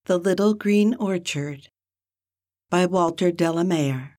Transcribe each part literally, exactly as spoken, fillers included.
The Little Green Orchard by Walter de la Mare.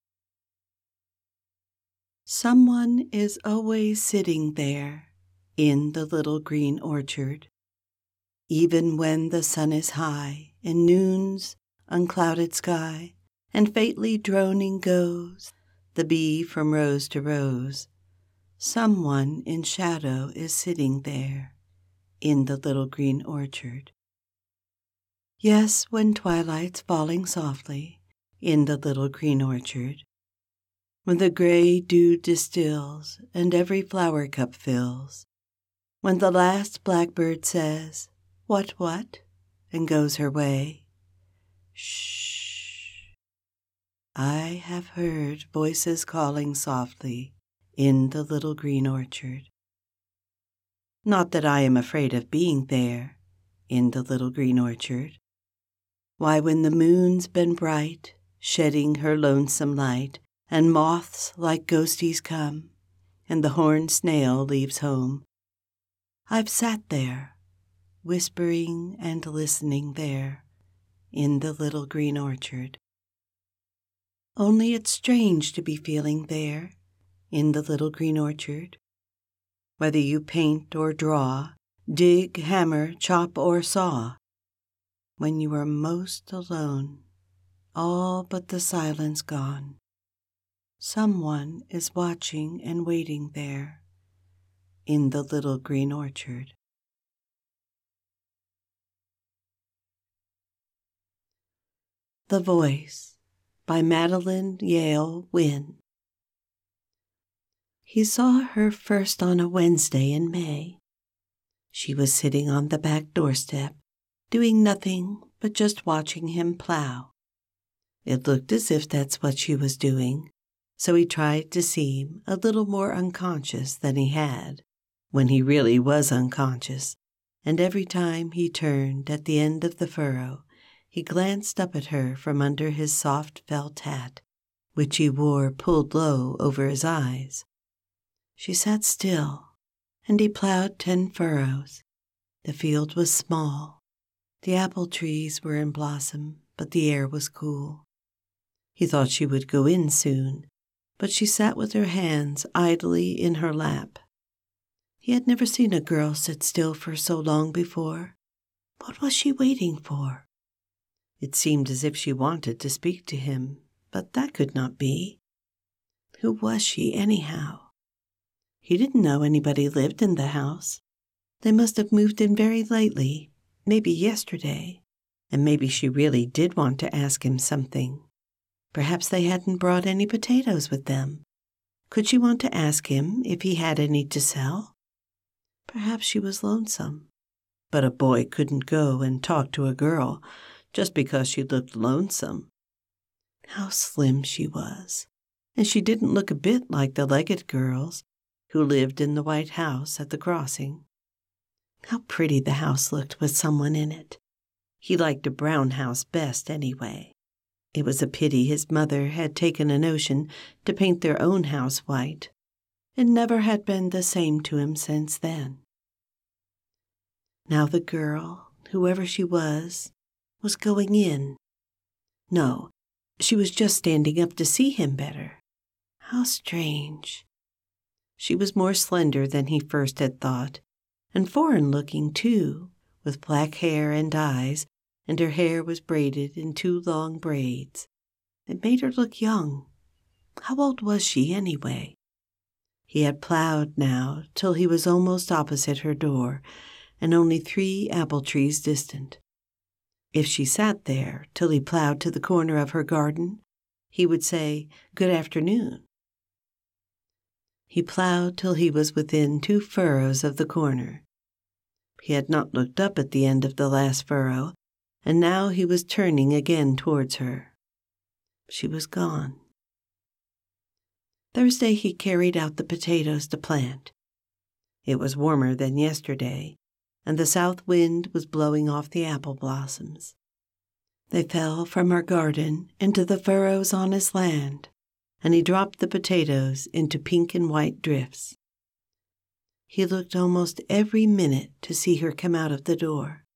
Someone is always sitting there in the little green orchard, even when the sun is high in noon's unclouded sky, and faintly droning goes the bee from rose to rose. Someone in shadow is sitting there in the little green orchard. Yes, when twilight's falling softly in the little green orchard, when the gray dew distills and every flower cup fills, when the last blackbird says, "What, what?" and goes her way, shh, I have heard voices calling softly in the little green orchard. Not that I am afraid of being there in the little green orchard. Why, when the moon's been bright, shedding her lonesome light, and moths like ghosties come, and the horned snail leaves home, I've sat there, whispering and listening there, in the little green orchard. Only it's strange to be feeling there, in the little green orchard. Whether you paint or draw, dig, hammer, chop, or saw, when you are most alone, all but the silence gone, someone is watching and waiting there in the little green orchard. The Voice by Madeline Yale Wynne. He saw her first on a Wednesday in May. She was sitting on the back doorstep, doing nothing but just watching him plow. It looked as if that's what she was doing, so he tried to seem a little more unconscious than he had, when he really was unconscious, and every time he turned at the end of the furrow, he glanced up at her from under his soft felt hat, which he wore pulled low over his eyes. She sat still, and he plowed ten furrows. The field was small. The apple trees were in blossom, but the air was cool. He thought she would go in soon, but she sat with her hands idly in her lap. He had never seen a girl sit still for so long before. What was she waiting for? It seemed as if she wanted to speak to him, but that could not be. Who was she, anyhow? He didn't know anybody lived in the house. They must have moved in very lately. Maybe yesterday, and maybe she really did want to ask him something. Perhaps they hadn't brought any potatoes with them. Could she want to ask him if he had any to sell? Perhaps she was lonesome. But a boy couldn't go and talk to a girl just because she looked lonesome. How slim she was, and she didn't look a bit like the Leggett girls who lived in the white house at the crossing. How pretty the house looked with someone in it. He liked a brown house best anyway. It was a pity his mother had taken a notion to paint their own house white. It never had been the same to him since then. Now the girl, whoever she was, was going in. No, she was just standing up to see him better. How strange. She was more slender than he first had thought, and foreign-looking, too, with black hair and eyes, and her hair was braided in two long braids. It made her look young. How old was she, anyway? He had plowed now till he was almost opposite her door, and only three apple trees distant. If she sat there till he plowed to the corner of her garden, he would say, "Good afternoon." He plowed till he was within two furrows of the corner. He had not looked up at the end of the last furrow, and now he was turning again towards her. She was gone. Thursday he carried out the potatoes to plant. It was warmer than yesterday, and the south wind was blowing off the apple blossoms. They fell from her garden into the furrows on his land, and he dropped the potatoes into pink and white drifts. He looked almost every minute to see her come out of the door.